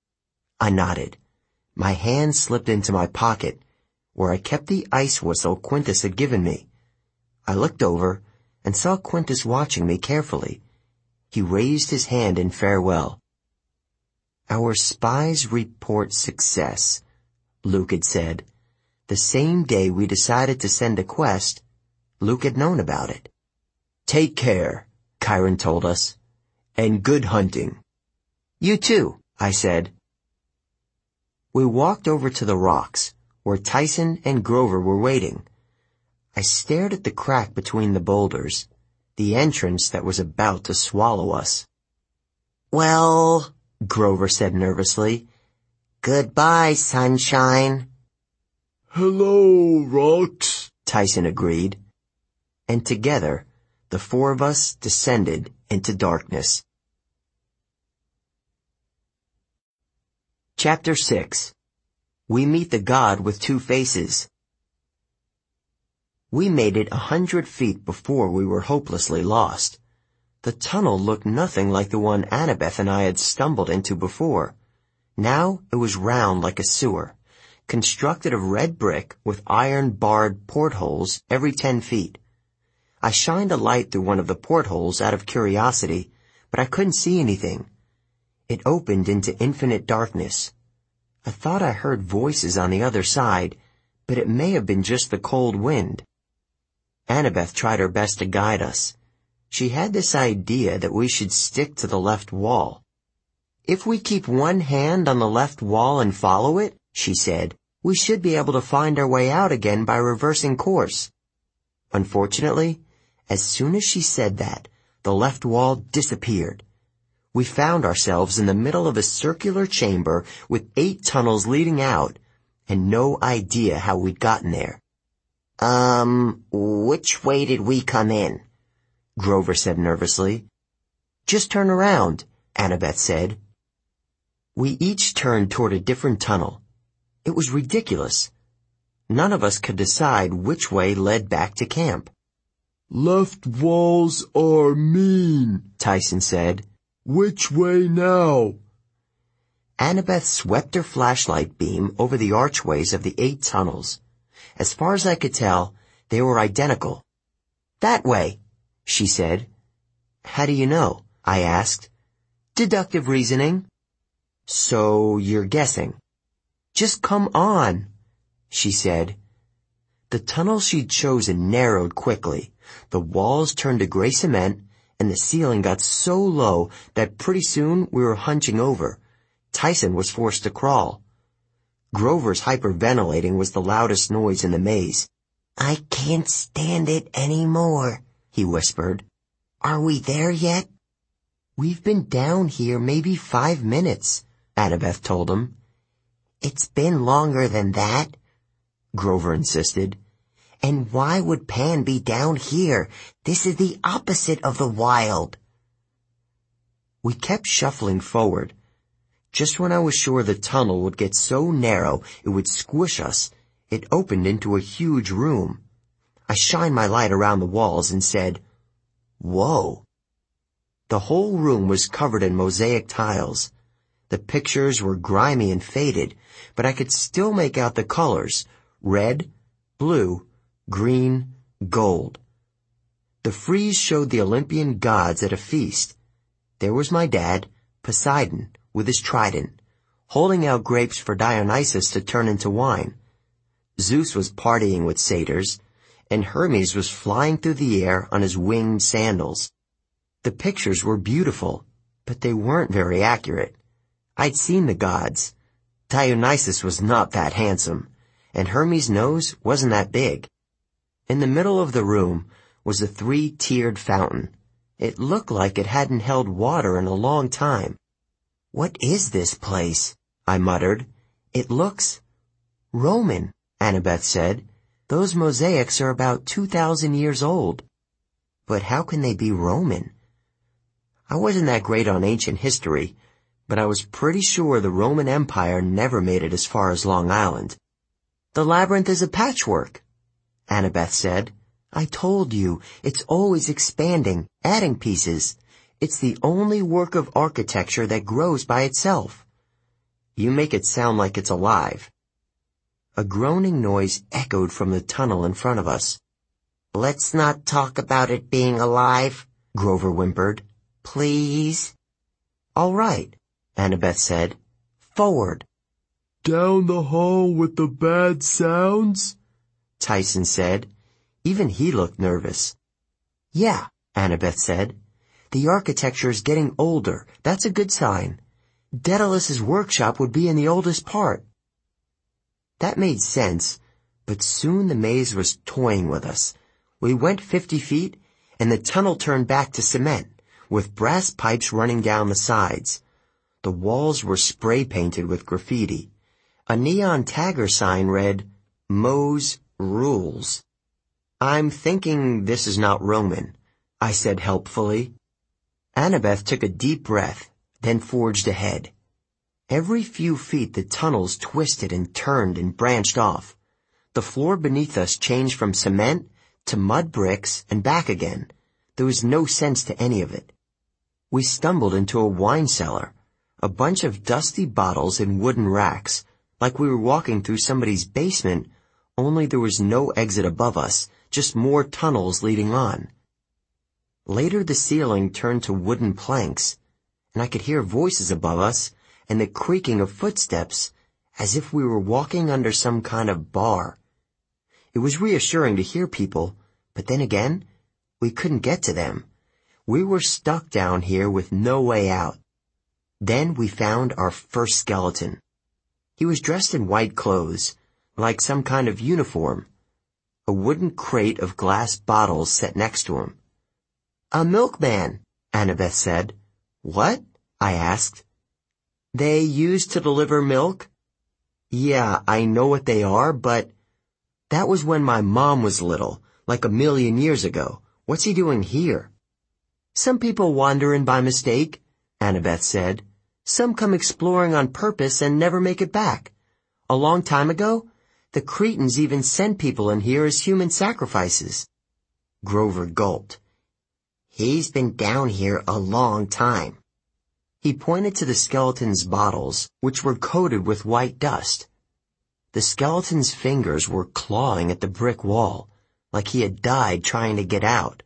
I nodded. My hand slipped into my pocket, where I kept the ice whistle Quintus had given me. I looked over and saw Quintus watching me carefully. He raised his hand in farewell. Our spies report success, Luke had said. The same day we decided to send a quest, Luke had known about it. Take care, Chiron told us, and good hunting. You too, I said. We walked over to the rocks, where Tyson and Grover were waiting. I stared at the crack between the boulders, the entrance that was about to swallow us. Well, Grover said nervously, goodbye, sunshine. Hello, rocks, Tyson agreed. And together, the four of us descended into darkness. Chapter 6. We meet the god with two faces. We made it 100 feet before we were hopelessly lost. The tunnel looked nothing like the one Annabeth and I had stumbled into before. Now it was round like a sewer, constructed of red brick with iron-barred portholes every 10 feet. I shined a light through one of the portholes out of curiosity, but I couldn't see anything. It opened into infinite darkness. I thought I heard voices on the other side, but it may have been just the cold wind. Annabeth tried her best to guide us. She had this idea that we should stick to the left wall. If we keep one hand on the left wall and follow it, she said, we should be able to find our way out again by reversing course. Unfortunately, as soon as she said that, the left wall disappeared. We found ourselves in the middle of a circular chamber with 8 tunnels leading out, and no idea how we'd gotten there. Which way did we come in? Grover said nervously. Just turn around, Annabeth said. We each turned toward a different tunnel. It was ridiculous. None of us could decide which way led back to camp. Left walls are mean, Tyson said. Which way now? Annabeth swept her flashlight beam over the archways of the 8 tunnels. As far as I could tell, they were identical. That way, she said. How do you know? I asked. Deductive reasoning. So you're guessing. Just come on, she said. The tunnel she'd chosen narrowed quickly. The walls turned to gray cement, and the ceiling got so low that pretty soon we were hunching over. Tyson was forced to crawl. Grover's hyperventilating was the loudest noise in the maze. "I can't stand it anymore," he whispered. "Are we there yet?" "We've been down here maybe 5 minutes," Annabeth told him. "It's been longer than that," Grover insisted. "And why would Pan be down here? This is the opposite of the wild." We kept shuffling forward. Just when I was sure the tunnel would get so narrow it would squish us, it opened into a huge room. I shined my light around the walls and said, "Whoa." The whole room was covered in mosaic tiles. The pictures were grimy and faded, but I could still make out the colors: red, blue, green, gold. The frieze showed the Olympian gods at a feast. There was my dad, Poseidon, with his trident, holding out grapes for Dionysus to turn into wine. Zeus was partying with satyrs, and Hermes was flying through the air on his winged sandals. The pictures were beautiful, but they weren't very accurate. I'd seen the gods. Dionysus was not that handsome, and Hermes' nose wasn't that big. In the middle of the room was a 3-tiered fountain. It looked like it hadn't held water in a long time. "What is this place?" I muttered. "It looks Roman," Annabeth said. "Those mosaics are about 2,000 years old." "But how can they be Roman?" I wasn't that great on ancient history, but I was pretty sure the Roman Empire never made it as far as Long Island. "The labyrinth is a patchwork," Annabeth said. "I told you, it's always expanding, adding pieces. It's the only work of architecture that grows by itself." "You make it sound like it's alive." A groaning noise echoed from the tunnel in front of us. "Let's not talk about it being alive," Grover whimpered. "Please?" "All right," Annabeth said. "Forward." "Down the hall with the bad sounds?" Tyson said. Even he looked nervous. "Yeah," Annabeth said. "The architecture is getting older. That's a good sign. Daedalus's workshop would be in the oldest part." That made sense, but soon the maze was toying with us. We went 50 feet, and the tunnel turned back to cement, with brass pipes running down the sides. The walls were spray-painted with graffiti. A neon tagger sign read, "Moe's Rules." "I'm thinking this is not Roman," I said helpfully. Annabeth took a deep breath, then forged ahead. Every few feet the tunnels twisted and turned and branched off. The floor beneath us changed from cement to mud bricks and back again. There was no sense to any of it. We stumbled into a wine cellar, a bunch of dusty bottles in wooden racks, like we were walking through somebody's basement, only there was no exit above us, just more tunnels leading on. Later the ceiling turned to wooden planks, and I could hear voices above us and the creaking of footsteps, as if we were walking under some kind of bar. It was reassuring to hear people, but then again, we couldn't get to them. We were stuck down here with no way out. Then we found our first skeleton. He was dressed in white clothes, like some kind of uniform. A wooden crate of glass bottles sat next to him. "A milkman," Annabeth said. "What?" I asked. "They used to deliver milk?" "Yeah, I know what they are, but that was when my mom was little, like 1,000,000 years ago. What's he doing here?" "Some people wander in by mistake," Annabeth said. "Some come exploring on purpose and never make it back. A long time ago, the Cretans even sent people in here as human sacrifices." Grover gulped. "He's been down here a long time." He pointed to the skeleton's bottles, which were coated with white dust. The skeleton's fingers were clawing at the brick wall, like he had died trying to get out.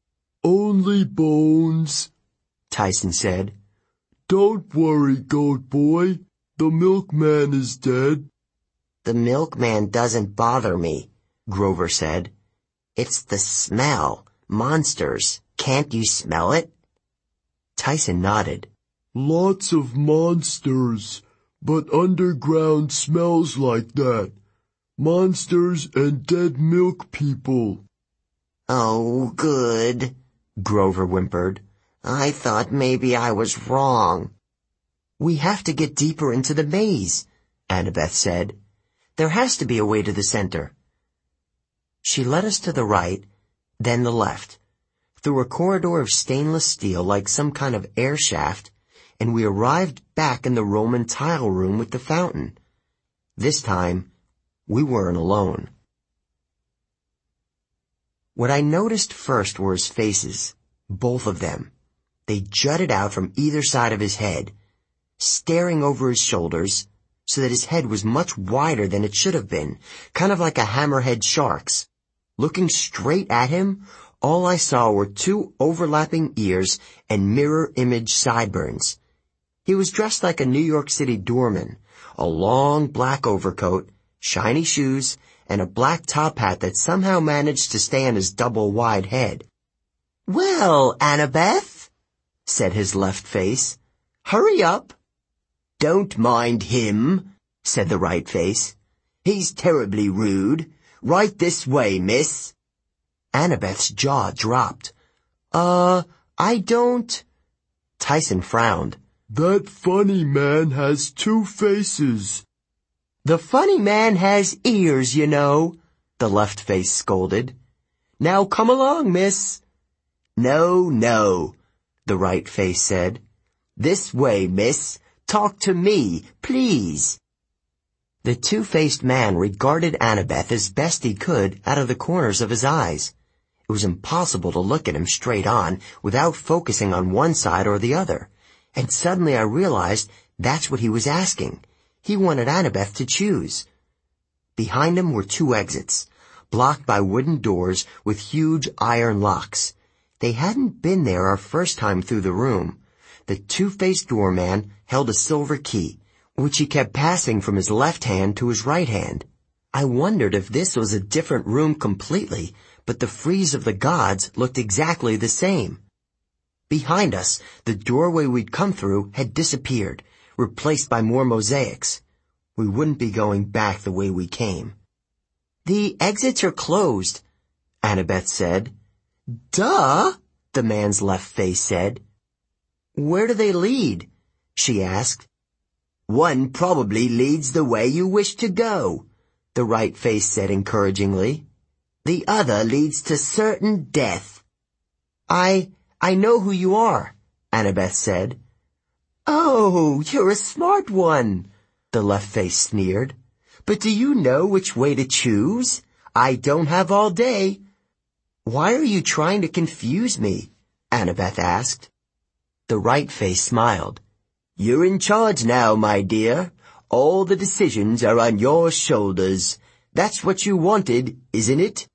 "Only bones," Tyson said. "Don't worry, goat boy. The milkman is dead." "The milkman doesn't bother me," Grover said. It's the smell. Monsters. Can't you smell it? Tyson nodded. Lots of monsters, but underground smells like that. Monsters and dead milk people. Oh, good, Grover whimpered. I thought maybe I was wrong. We have to get deeper into the maze, Annabeth said. There has to be a way to the center. She led us to the right, then the left, through a corridor of stainless steel like some kind of air shaft, and we arrived back in the Roman tile room with the fountain. This time, we weren't alone. What I noticed first were his faces, both of them. They jutted out from either side of his head, staring over his shoulders, so that his head was much wider than it should have been, kind of like a hammerhead shark's. Looking straight at him, all I saw were two overlapping ears and mirror image sideburns. He was dressed like a New York City doorman, a long black overcoat, shiny shoes, and a black top hat that somehow managed to stay on his double-wide head. "Well, Annabeth," said his left face, "hurry up." "Don't mind him," said the right face. "He's terribly rude. Right this way, miss." Annabeth's jaw dropped. I don't..." Tyson frowned. That funny man has two faces. "The funny man has ears, you know," the left face scolded. "Now come along, miss." "No, no," the right face said. "This way, miss. Talk to me, please." The two-faced man regarded Annabeth as best he could out of the corners of his eyes. It was impossible to look at him straight on without focusing on one side or the other. And suddenly I realized that's what he was asking. He wanted Annabeth to choose. Behind him were two exits, blocked by wooden doors with huge iron locks. They hadn't been there our first time through the room. The two-faced doorman held a silver key, which he kept passing from his left hand to his right hand. I wondered if this was a different room completely, but the frieze of the gods looked exactly the same. Behind us, the doorway we'd come through had disappeared, replaced by more mosaics. We wouldn't be going back the way we came. "The exits are closed," Annabeth said. "Duh," the man's left face said. "Where do they lead?" she asked. "One probably leads the way you wish to go," the right face said encouragingly. "The other leads to certain death." I know who you are," Annabeth said. "Oh, you're a smart one," the left face sneered. "But do you know which way to choose? I don't have all day." "Why are you trying to confuse me?" Annabeth asked. The right face smiled. "You're in charge now, my dear. All the decisions are on your shoulders. That's what you wanted, isn't it?"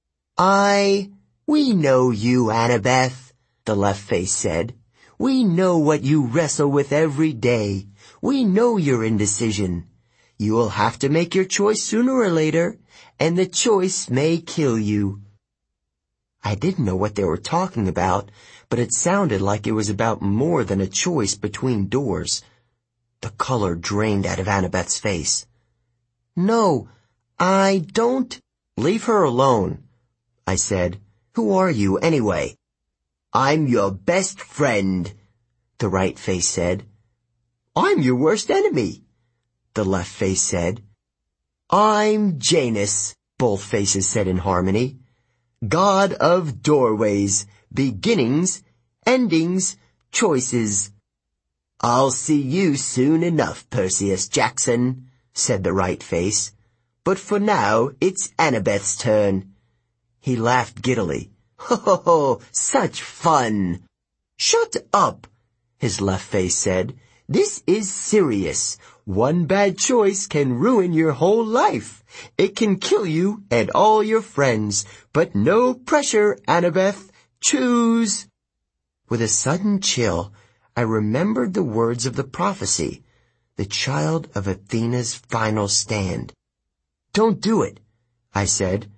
We know you, Annabeth," the left face said. "We know what you wrestle with every day. We know your indecision. You'll have to make your choice sooner or later, and the choice may kill you." I didn't know what they were talking about, but it sounded like it was about more than a choice between doors. The color drained out of Annabeth's face. "No, I don't..." "Leave her alone," I said. "Who are you, anyway?" "I'm your best friend," the right face said. "I'm your worst enemy," the left face said. "I'm Janus," both faces said in harmony. "God of doorways, beginnings, endings, choices." "I'll see you soon enough, Perseus Jackson," said the right face. "But for now, it's Annabeth's turn." He laughed giddily. "Ho ho ho, such fun." "Shut up," his left face said. "This is serious. One bad choice can ruin your whole life. It can kill you and all your friends. But no pressure, Annabeth. Choose." With a sudden chill, I remembered the words of the prophecy, the child of Athena's final stand. "Don't do it," I said.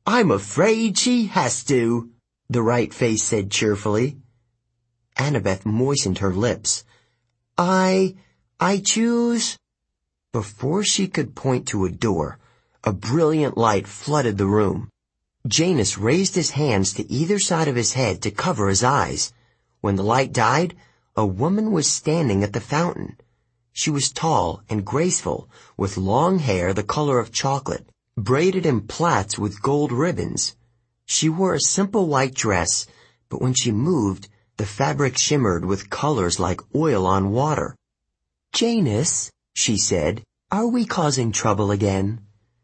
I'm afraid she has to, the right face said cheerfully. Annabeth moistened her lips. I choose. Before she could point to a door, a brilliant light flooded the room. Janus raised his hands to either side of his head to cover his eyes. When the light died, a woman was standing at the fountain. She was tall and graceful, with long hair the color of chocolate, braided in plaits with gold ribbons. She wore a simple white dress, but when she moved, the fabric shimmered with colors like oil on water. "Janus," she said, "are we causing trouble again?"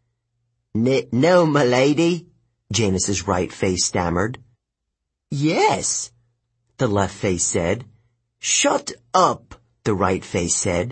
No, m'lady," Janus's right face stammered. "Yes," the left face said. "Shut up," the right face said.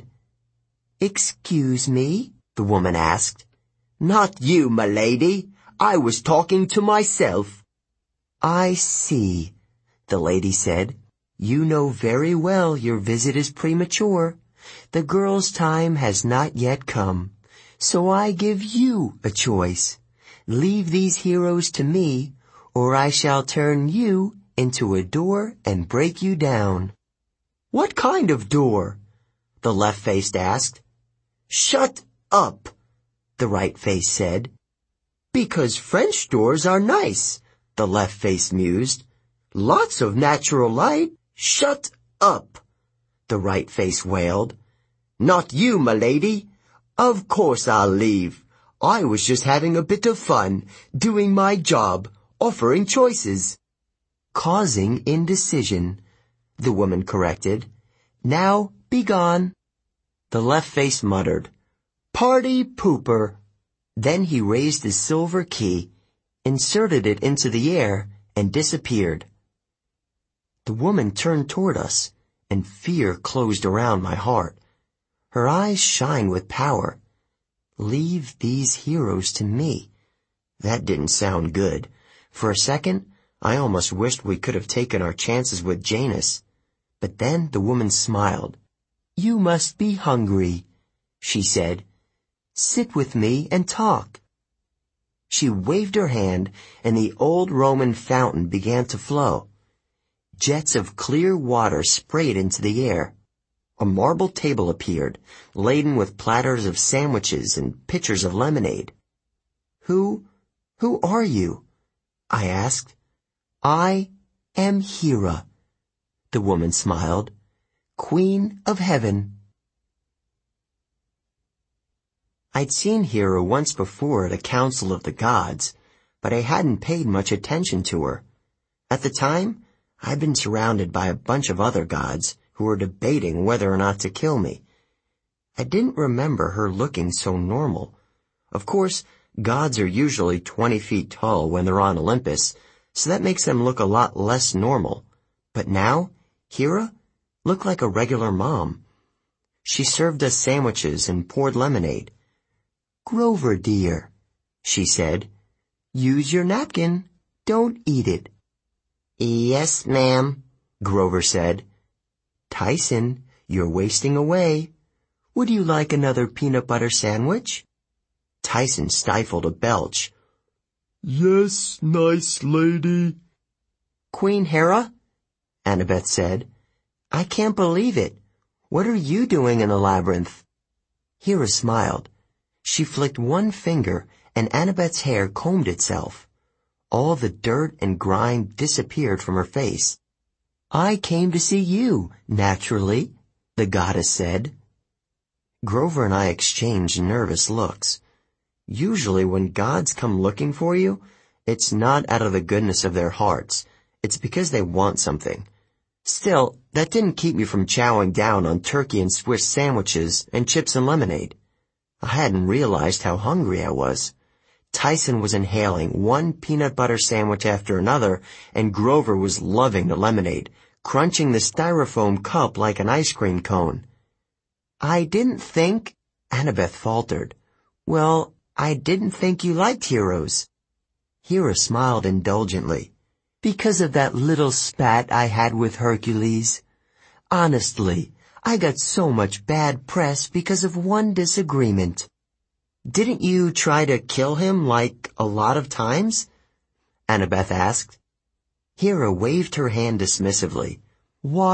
"Excuse me?" the woman asked. "Not you, m'lady. I was talking to myself." "I see," the lady said. "You know very well your visit is premature. The girl's time has not yet come. So I give you a choice. Leave these heroes to me, or I shall turn you into a door and break you down." "What kind of door?" the left-faced asked. "Shut up," the right-face said. "Because French doors are nice," the left-face mused. "Lots of natural light." "Shut up," the right-face wailed. "Not you, m'lady. Of course I'll leave. I was just having a bit of fun, doing my job, offering choices." "Causing indecision," the woman corrected. "Now, be gone." The left face muttered, "Party pooper." Then he raised his silver key, inserted it into the air, and disappeared. The woman turned toward us, and fear closed around my heart. Her eyes shined with power. Leave these heroes to me. That didn't sound good. For a second, I almost wished we could have taken our chances with Janus. But then the woman smiled. "You must be hungry," she said. "Sit with me and talk." She waved her hand, and the old Roman fountain began to flow. Jets of clear water sprayed into the air. A marble table appeared, laden with platters of sandwiches and pitchers of lemonade. Who are you?" I asked. "I am Hera," the woman smiled. "Queen of Heaven." I'd seen Hera once before at a council of the gods, but I hadn't paid much attention to her. At the time, I'd been surrounded by a bunch of other gods who were debating whether or not to kill me. I didn't remember her looking so normal. Of course, gods are usually 20 feet tall when they're on Olympus, so that makes them look a lot less normal. But now, Hera looked like a regular mom. She served us sandwiches and poured lemonade. "Grover, dear," she said, "use your napkin. Don't eat it." "Yes, ma'am," Grover said. "Tyson, you're wasting away. Would you like another peanut butter sandwich?" Tyson stifled a belch. "Yes, nice lady." "Queen Hera?" Annabeth said. "I can't believe it. What are you doing in the labyrinth?" Hera smiled. She flicked one finger, and Annabeth's hair combed itself. All the dirt and grime disappeared from her face. "I came to see you, naturally," the goddess said. Grover and I exchanged nervous looks. Usually when gods come looking for you, it's not out of the goodness of their hearts. It's because they want something. Still, that didn't keep me from chowing down on turkey and Swiss sandwiches and chips and lemonade. I hadn't realized how hungry I was. Tyson was inhaling one peanut butter sandwich after another, and Grover was loving the lemonade, crunching the styrofoam cup like an ice cream cone. "I didn't think," Annabeth faltered. "Well, I didn't think you liked heroes." Hera smiled indulgently. "Because of that little spat I had with Hercules. Honestly, I got so much bad press because of one disagreement." "Didn't you try to kill him like a lot of times?" Annabeth asked. Hera waved her hand dismissively. Why